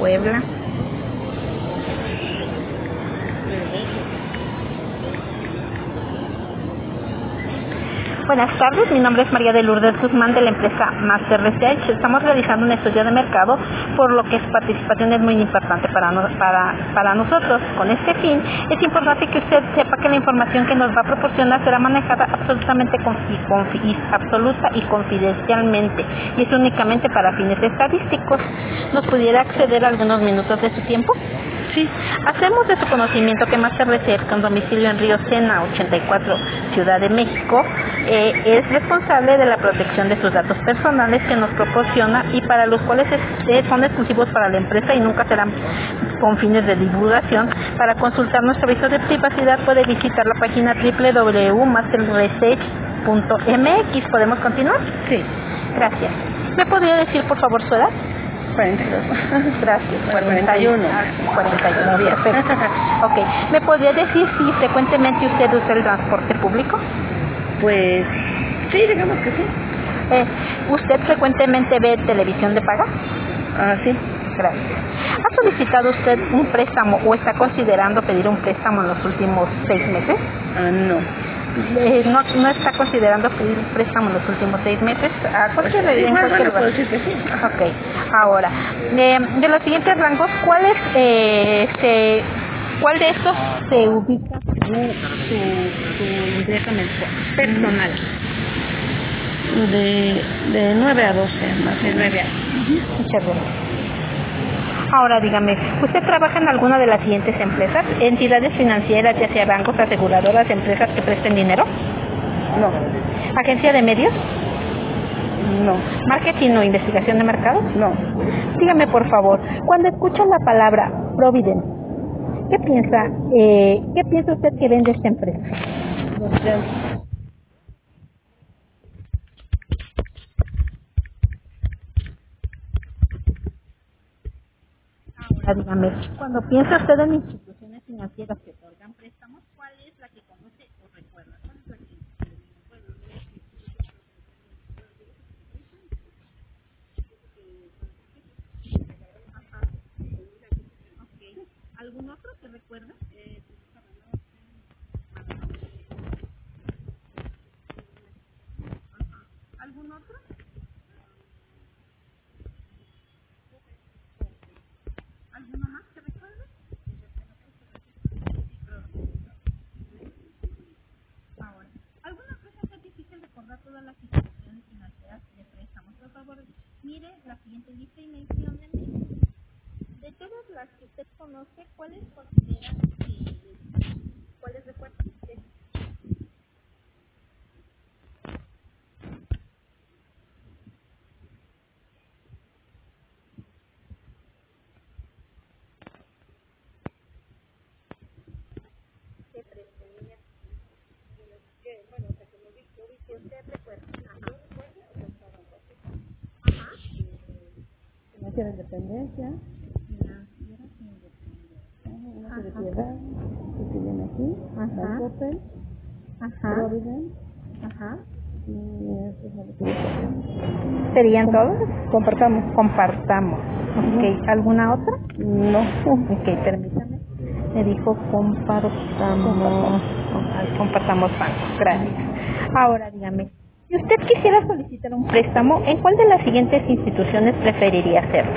Puebla. Buenas tardes, mi nombre es María de Lourdes Guzmán de la empresa Master Research. Estamos realizando un estudio de mercado, por lo que su participación es muy importante para nosotros. Con este fin, es importante que usted sepa que la información que nos va a proporcionar será manejada absoluta y confidencialmente, y es únicamente para fines estadísticos. ¿Nos pudiera acceder a algunos minutos de su tiempo? Sí. Hacemos de su conocimiento que Master Research, con domicilio en Río Sena 84, Ciudad de México, es responsable de la protección de sus datos personales que nos proporciona y para los cuales son exclusivos para la empresa y nunca serán con fines de divulgación. Para consultar nuestro aviso de privacidad puede visitar la página www.masterresearch.mx. ¿Podemos continuar? Sí. Gracias. ¿Me podría decir por favor su edad? 42. Gracias. 41. 41, perfecto. Ok. ¿Me podría decir si frecuentemente usted usa el transporte público? Pues sí, digamos que sí. ¿Usted frecuentemente ve televisión de paga? Sí. Gracias. ¿Ha solicitado usted un préstamo o está considerando pedir un préstamo en los últimos 6 meses? No. ¿No está considerando pedir un préstamo en los últimos 6 meses? Puedo decir que sí. Ok. Ahora, de los siguientes rangos, ¿cuál de estos se ubica su ingreso mensual personal? De 9 a 12, más de 9 a 12. Muchas gracias. Ahora dígame, ¿usted trabaja en alguna de las siguientes empresas? ¿Entidades financieras, ya sea bancos, aseguradoras, empresas que presten dinero? No. ¿Agencia de medios? No. ¿Marketing o investigación de mercado? No. Dígame por favor, cuando escucha la palabra Provident, ¿qué piensa usted que vende esta empresa? Ahora dígame, cuando piensa usted en instituciones financieras que otorgan préstamos, ¿cuál es la que conoce o recuerda? ¿Cuál es la que ¿Algún otro que recuerda? ¿Algún otro? ¿Alguno más que recuerde? Ahora, ¿alguna cosa que es difícil recordar todas las instituciones financieras de préstamos? Por favor, mire la siguiente lista y menciónenme de todas las que usted conoce, ¿cuáles considera cuáles recuerda usted? Financiera Independencia. Una de Piedad, que viene aquí. Bancoppel. Provident. ¿Serían todos? Compartamos. Ok, ¿alguna otra? No. Ok, permítame. Me dijo compartamos bancos. Gracias. Ahora dígame, si usted quisiera solicitar un préstamo, ¿en cuál de las siguientes instituciones preferiría hacerlo?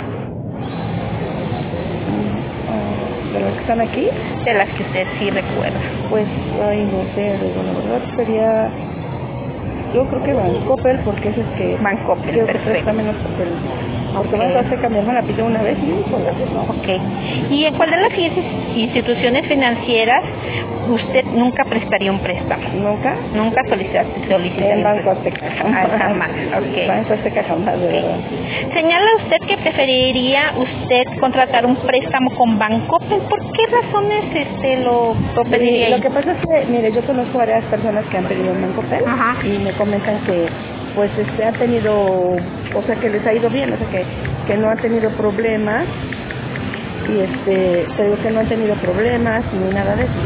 ¿De las que están aquí? De las que usted sí recuerda. Pues, no sé, la verdad sería... Yo creo que Bancoppel, porque es el que... Bancoppel, creo que perfecto. presta menos papel. Porque Banco Azteca mi hermana pidió una vez y no. Ok. ¿Y en cuál de las siguientes instituciones financieras usted nunca prestaría un préstamo? ¿Nunca? Nunca solicitaría. En Banco Azteca. Jamás. Ok. Banco Azteca jamás, de verdad. Señala usted que preferiría usted contratar un préstamo con Bancoppel. ¿Por qué razones lo pediría? Lo que pasa es que, mire, yo conozco varias personas que han pedido en Bancoppel y me comentan que pues han tenido, o sea, que les ha ido bien, o sea, que no han tenido problemas y pero que no han tenido problemas ni nada de eso.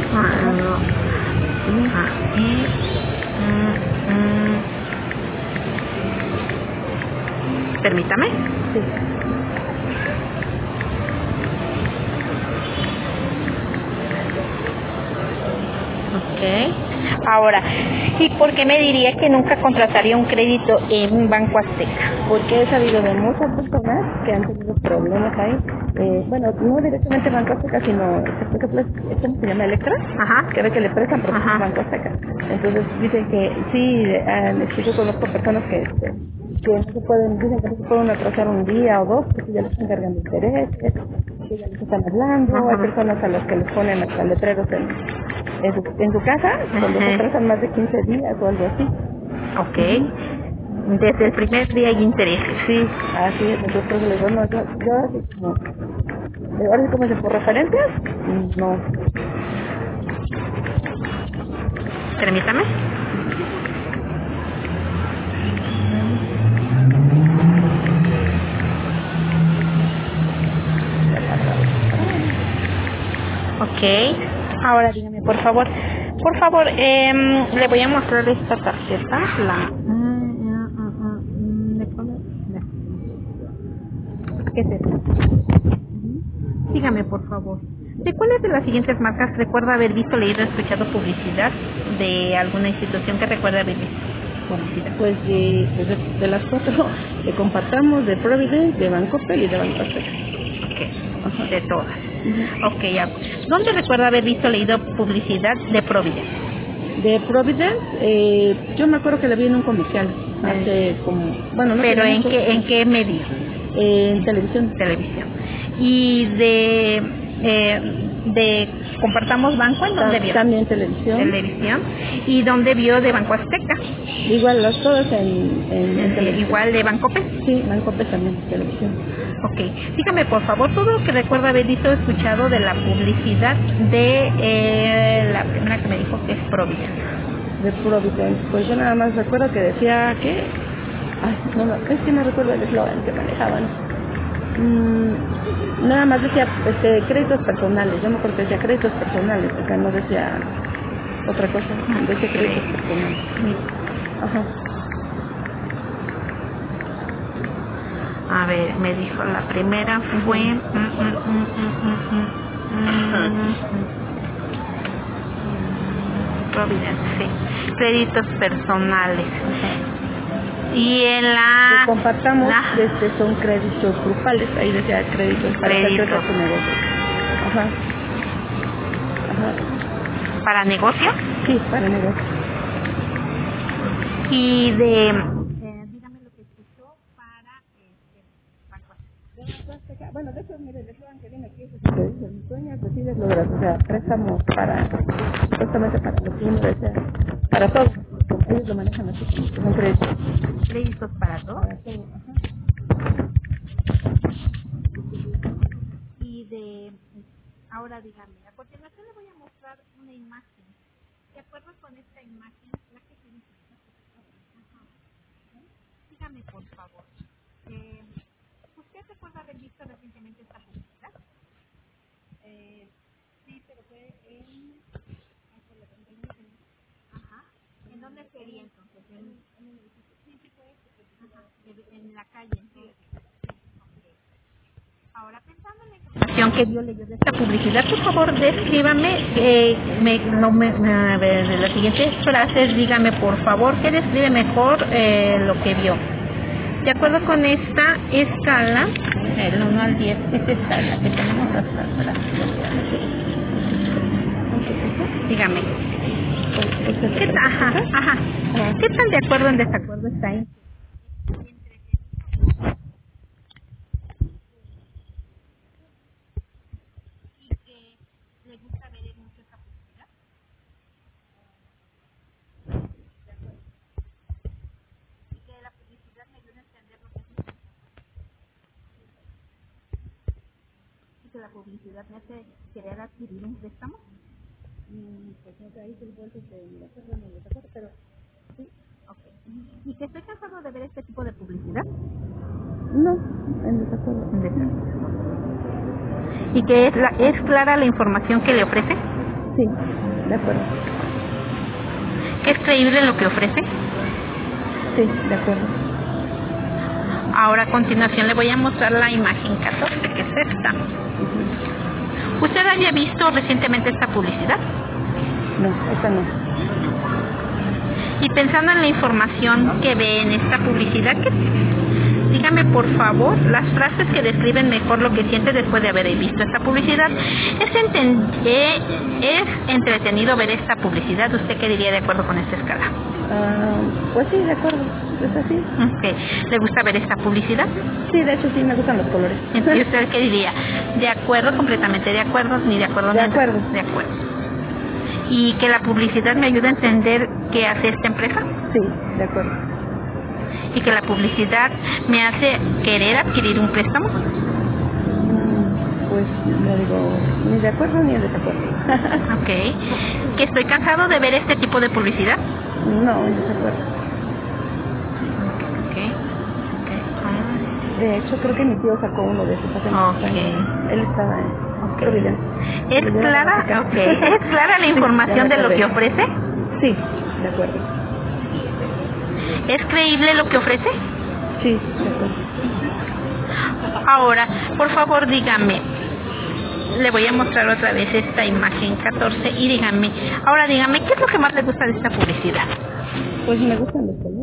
Permítame. Sí. Ok. Ahora, ¿y por qué me diría que nunca contrataría un crédito en Banco Azteca? Porque he sabido de muchas personas que han tenido problemas ahí. Bueno, no directamente Banco Azteca, sino, por ejemplo, ¿cómo se llama? Electra, Ajá. que ve que le prestan por Banco Azteca. Entonces dicen que sí, yo conozco personas que no se pueden, dicen que no se pueden atrasar un día o dos, porque ya les están cargando intereses, que ya les están hablando. Hay personas a las que les ponen hasta letreros en su casa, cuando se atrasan más de 15 días o algo así. Ok. Desde el primer día hay interés. Sí, así es. Nosotros les digo, no, yo así como, ahora sí como se por referencias, no. Permítame. Ok. Ahora dígame, por favor. Por favor, le voy a mostrar esta tarjeta. ¿Qué es esto? Dígame, por favor. ¿De cuáles de las siguientes marcas recuerda haber visto, leído o escuchado publicidad de alguna institución que recuerda haber visto publicidad? Pues de las cuatro que compartamos, de Providence, de Bancoppel y de Banco Azteca. Ok, de todas. Ok, ya. ¿Dónde recuerda haber visto, leído publicidad de Providence? De Providence, yo me acuerdo que la vi en un comercial hace como, bueno, no. ¿Pero en qué medio? En televisión. Y de Compartamos Banco, ¿en dónde vio? También televisión. ¿Y dónde vio de Banco Azteca? Igual, las todas en televisión. ¿Igual de Bancoppel? Sí, Bancoppel también, televisión. Ok, dígame por favor todo lo que recuerda haber visto o escuchado de la publicidad de la primera que me dijo que es Providence. De Providence, pues yo nada más recuerdo que decía que, es que no recuerdo el eslogan que manejaban. Nada más decía créditos personales, yo me acuerdo que decía créditos personales, o sea, no decía otra cosa, decía créditos personales. Ajá. A ver, me dijo la primera fue Providence, sí, créditos personales. Y en la que compartamos, son créditos grupales, ahí decía créditos para hacer crecer tu negocio. Ajá. ¿Para negocio? Sí, para negocio. Y dígame lo que escuchó para bueno, de hecho, mire, el eslogan que viene aquí es que dice, mi sueño es recibir logros, o sea, préstamos justamente para lo que uno desea, para todo. Ellos lo manejan así, como créditos. ¿Créditos para todo? Para todo, ajá. Y ahora dígame, a continuación le voy a mostrar una imagen. ¿De acuerdo con esta imagen? La que tiene. Dígame, por favor. ¿Usted recuerda haber visto recientemente esta publicidad? Sí, pero fue en... Ajá. ¿En dónde sería entonces? En la calle. Sí. Ahora, pensando en la información que yo leyó de esta publicidad, por favor, descríbame de las siguientes frases, dígame, por favor, que describe mejor lo que vio. De acuerdo con esta escala, el 1 al 10, esta escala que tenemos hasta atrás. Dígame. ¿Qué tan de acuerdo o en desacuerdo está ahí? Que la publicidad me hace querer adquirir un préstamo. Pues no sé, ahí se vuelve de acuerdo en el desacuerdo, pero sí. Okay. ¿Y que estoy cansado de ver este tipo de publicidad? No, en desacuerdo. ¿Y que es clara la información que le ofrece? Sí, de acuerdo. ¿Que es creíble lo que ofrece? Sí, de acuerdo. Ahora a continuación le voy a mostrar la imagen 14, que es esta. ¿Usted había visto recientemente esta publicidad? No, esta no. Y pensando en la información que ve en esta publicidad, dígame por favor las frases que describen mejor lo que siente después de haber visto esta publicidad. ¿Es entretenido ver esta publicidad? ¿Usted qué diría de acuerdo con esta escala? Pues sí, de acuerdo, es así. Okay. ¿Le gusta ver esta publicidad? Sí, de hecho sí, me gustan los colores. ¿Y usted qué diría? ¿De acuerdo, completamente de acuerdo, ni de acuerdo? De acuerdo. De acuerdo. ¿Y que la publicidad me ayuda a entender qué hace esta empresa? Sí, de acuerdo. ¿Y que la publicidad me hace querer adquirir un préstamo? Pues le digo, ni de acuerdo ni de desacuerdo. Ok. ¿Que estoy cansado de ver este tipo de publicidad? No, en desacuerdo. De hecho, creo que mi tío sacó uno de esos hace muchos años. Él estaba en Providencia. ¿Es clara? ¿Es clara la información de lo que ofrece? Sí, de acuerdo. ¿Es creíble lo que ofrece? Sí, de acuerdo. Ahora, por favor, dígame. Le voy a mostrar otra vez esta imagen 14 y dígame, ¿qué es lo que más le gusta de esta publicidad? Pues me gustan los colores.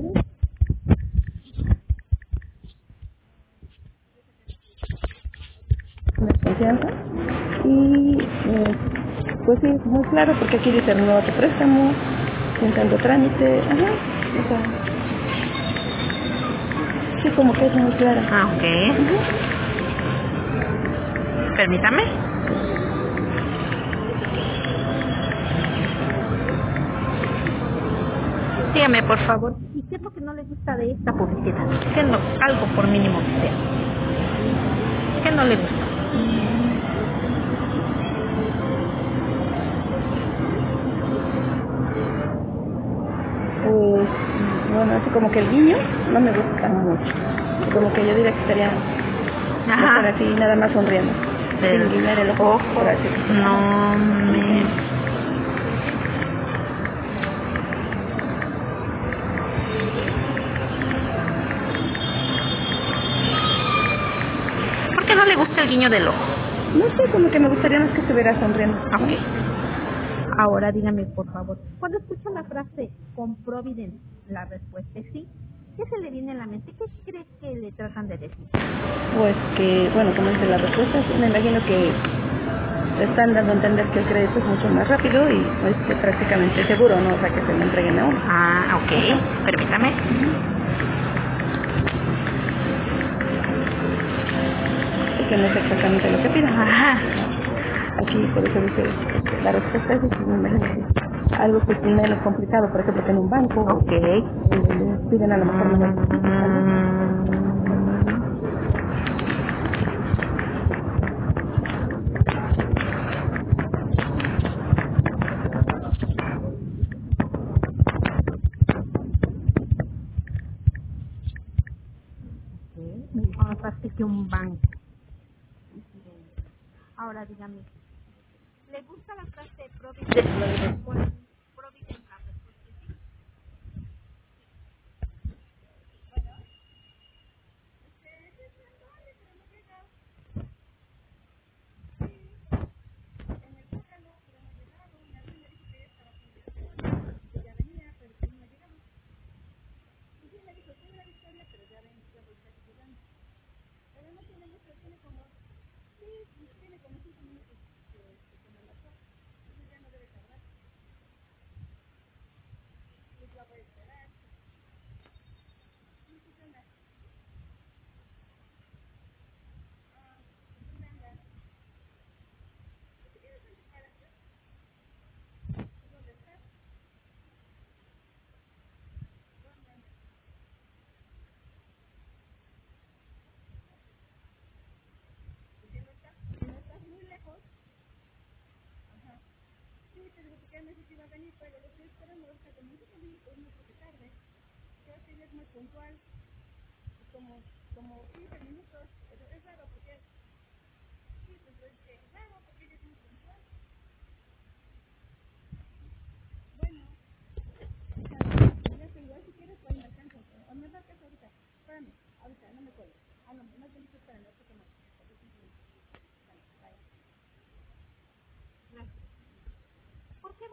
Confianza y pues sí, muy claro porque aquí dice renueva tu préstamo sin tanto trámite, o sea, sí, como que es muy clara. Ok. Permítame. Dígame, por favor, ¿y qué es lo que no le gusta de esta publicidad? ¿Qué no? Algo por mínimo que sea. ¿Qué no le gusta? Pues, bueno, así como que el guiño no me gusta mucho. Como que yo diría que estaría mejor así, nada más sonriendo. Sin guiñar el ojo. Por así. No me... ¿Por qué no le gusta el guiño del ojo? No sé, como que me gustaría más que estuviera sonriendo. Ok. Ahora dígame, por favor, cuando escucha la frase con Providence, la respuesta es sí. ¿Qué se le viene a la mente? ¿Qué crees que le tratan de decir? Pues que, bueno, como dice la respuesta, me imagino que están dando a entender que el crédito es mucho más rápido y pues que prácticamente seguro, ¿no? O sea, que se lo entreguen a uno. Ah, ok. Permítame. Y que no es exactamente lo que piden. Ajá. Aquí, por eso dice, la respuesta es sí, me imagino que algo que es menos complicado, por ejemplo, que en un banco. Ok. Donde piden a lo mejor menos. Más fácil que un banco. Ahora dígame, ¿le gusta la frase Providence? Providence, la respuesta es sí.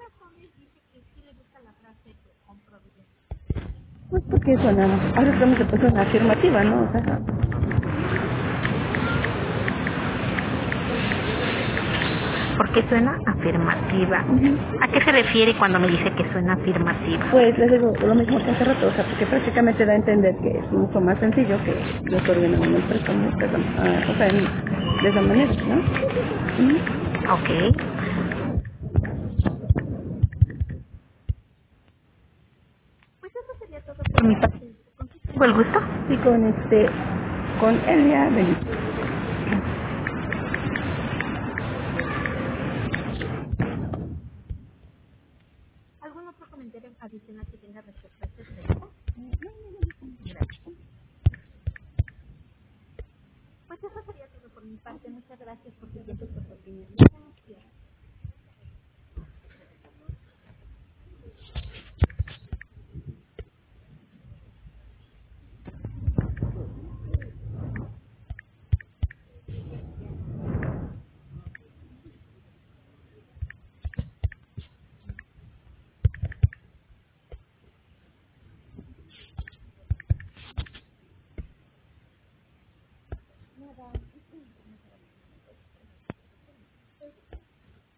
Pues porque suena, ahora estamos de persona afirmativa, ¿no? O sea, Porque suena afirmativa. ¿A qué se refiere cuando me dice que suena afirmativa? pues les digo lo mismo que hace rato, o sea, porque prácticamente da a entender que es mucho más sencillo que yo estoy ordenando una empresa, ¿no? O sea, de esa manera, ¿no? Ok. Por mi parte, ¿con el gusto? Y con Elia Benítez. ¿Algún otro comentario adicional que tenga respecto a este tema? Pues eso sería todo por mi parte. Muchas gracias por su tiempo y por su opinión.